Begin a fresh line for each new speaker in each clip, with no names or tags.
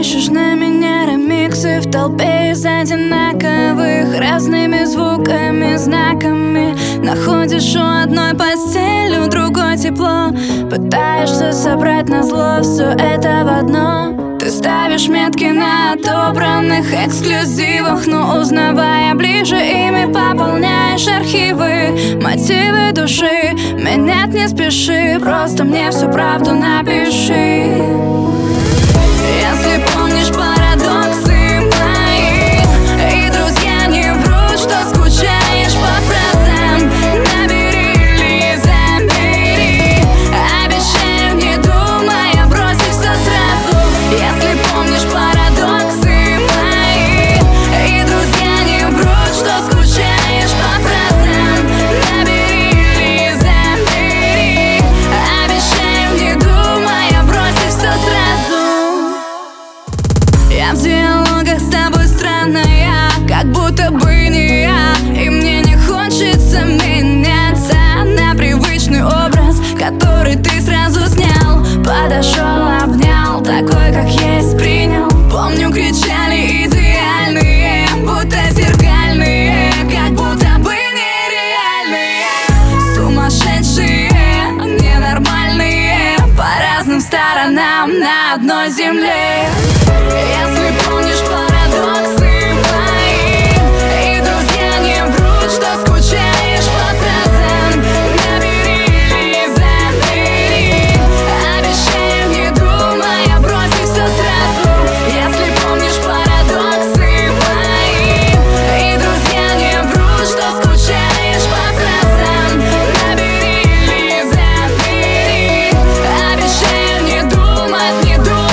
Пишешь на меня ремиксы в толпе из одинаковых, разными звуками, знаками. Находишь у одной постели, у другой тепло. Пытаешься собрать назло все это в одно. Ты ставишь метки на отобранных эксклюзивах, но узнавая ближе, ими пополняешь архивы. Мотивы души менять не спеши, просто мне всю правду напиши. Если помнишь парадоксы мои, и друзья не врут, что скучаешь по фразам, набери или забери. Обещаю, не думая, бросить все сразу. Если помнишь парадоксы мои, и друзья не врут, что скучаешь по фразам, набери или забери. Обещаю, не думая, бросить все сразу. Я в диалогах с тобой странная, как будто бы не я. И мне не хочется меняться на привычный образ, который ты сразу снял. Подошел, обнял, такой как есть принял. Помню, кричали идеальные, будто зеркальные, как будто бы нереальные. Сумасшедшие, ненормальные, по разным сторонам на одной земле. Если помнишь парадоксы мои, и друзья не врут, что скучаешь по фразам, набери или забери. Обещаю, не думая, бросить все сразу. Если помнишь парадоксы мои, и друзья не врут, что скучаешь по фразам, набери или забери. Обещаю, не думать, не думая.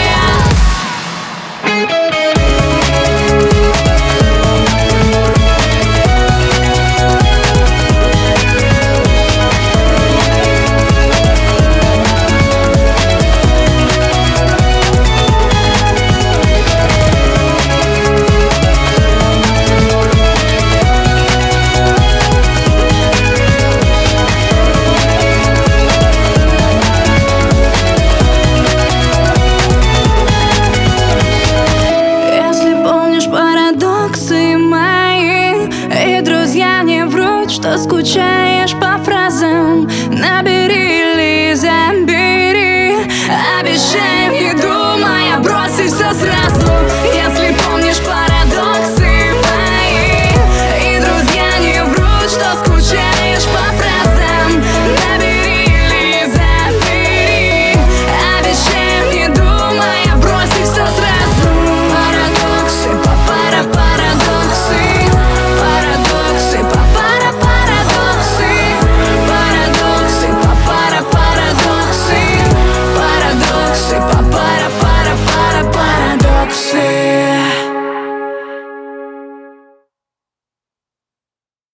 Парадоксы мои, и друзья не врут, что скучаешь по фразам, набери или забери. Обещаю,